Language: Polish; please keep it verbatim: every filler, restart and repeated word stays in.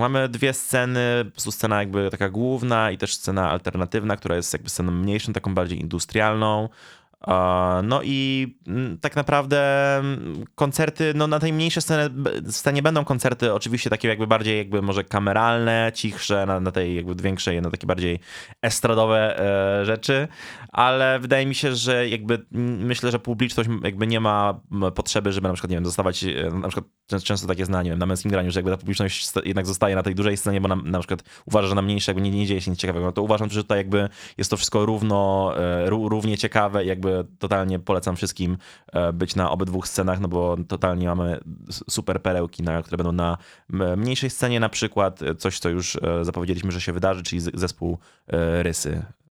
mamy dwie sceny, po prostu scena jakby taka główna i też scena alternatywna, która jest jakby sceną mniejszą, taką bardziej industrialną. E, No i mm, tak naprawdę mm, koncerty, no na tej mniejszej scenie, scenie będą koncerty oczywiście takie jakby bardziej jakby może kameralne, cichsze, na, na tej jakby większej, no takie bardziej estradowe e, rzeczy, ale wydaje mi się, że jakby mm, myślę, że publiczność jakby nie ma m, potrzeby, żeby na przykład, nie wiem, zostawać, e, na przykład często, często tak jest na, nie wiem, na męskim graniu, że jakby ta publiczność sta- jednak zostaje na tej dużej scenie, bo na, na przykład uważa, że na mniejszej jakby nie, nie dzieje się nic ciekawego. No to uważam, że tutaj jakby jest to wszystko równo, e, ró- równie ciekawe i jakby totalnie polecam wszystkim e, być na obydwu scenach, no bo totalnie mamy s- super perełki, na, które będą na m- mniejszej scenie, na przykład e, coś, co już e, zapowiedzieliśmy, że się wydarzy, czyli z- zespół e, Rysy.